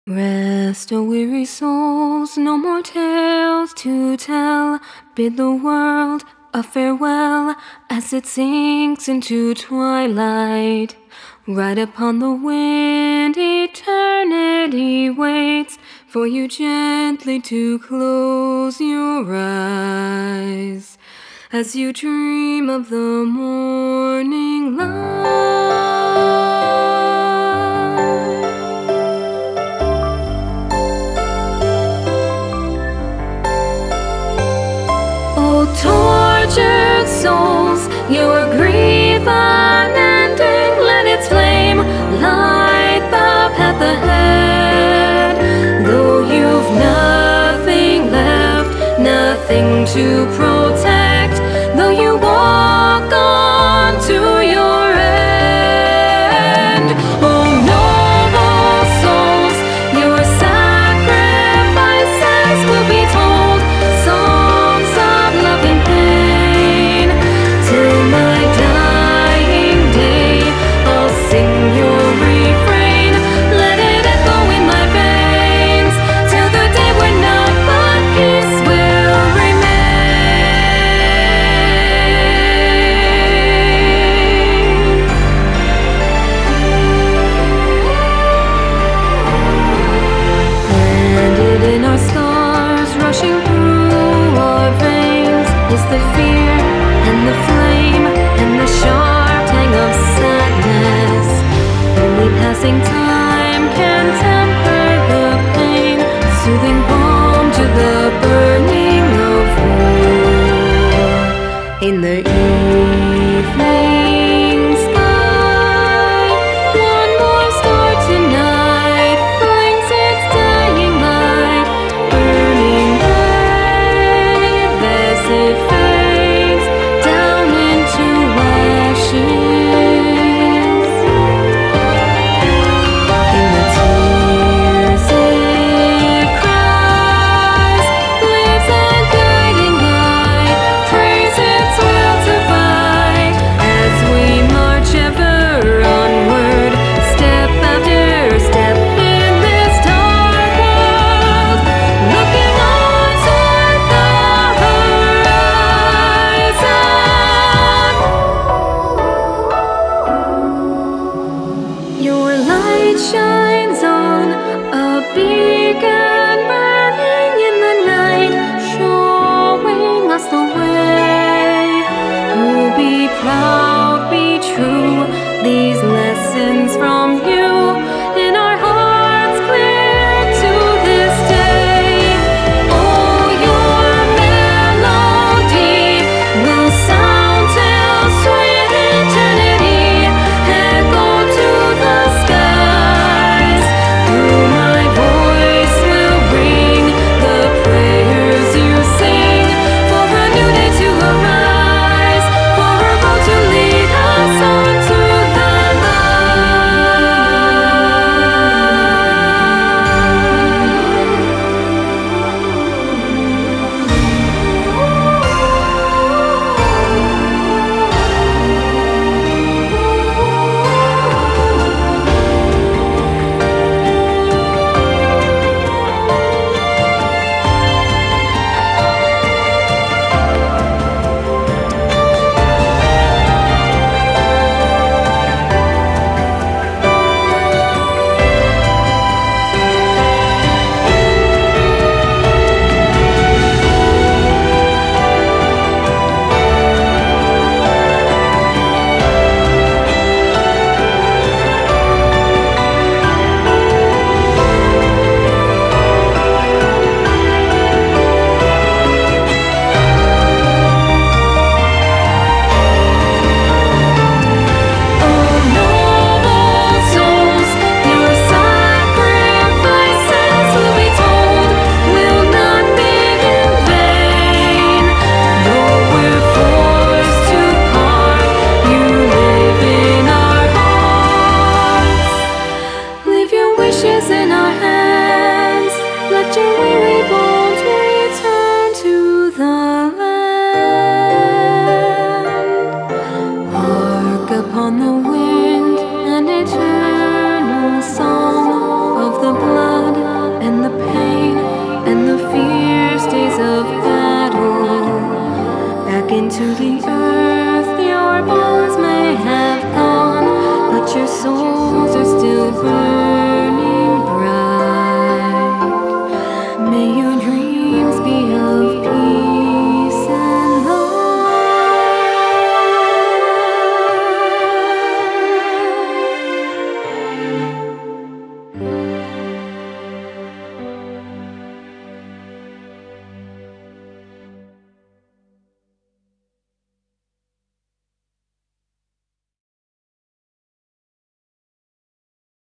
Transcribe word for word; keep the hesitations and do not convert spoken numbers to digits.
Rest, O weary souls, no more tales to tell. Bid the world a farewell as it sinks into twilight. Ride upon the wind, eternity waits for you gently to close your eyes as you dream of the morning light. Oh, tortured souls, your grief unending, let its flame light the path ahead. Though you've nothing left, nothing to protect, though you walk on to your end. Oh, noble souls, your sacrifices will be told, songs of love and pain. Till my dying day, I'll sing your refrain. Let it echo in my veins, till the day when naught but peace will remain. Landed in our stars, rushing through our veins, is the fear and the flame and the sharp tang of sadness. Only passing time can temper the pain, soothing balm to the burning of war. In the evening sky, one more star tonight brings its dying light, burning brave as it fades down into ashes. In the tears it cries, lives a guiding light, praise its will To the earth your bones may have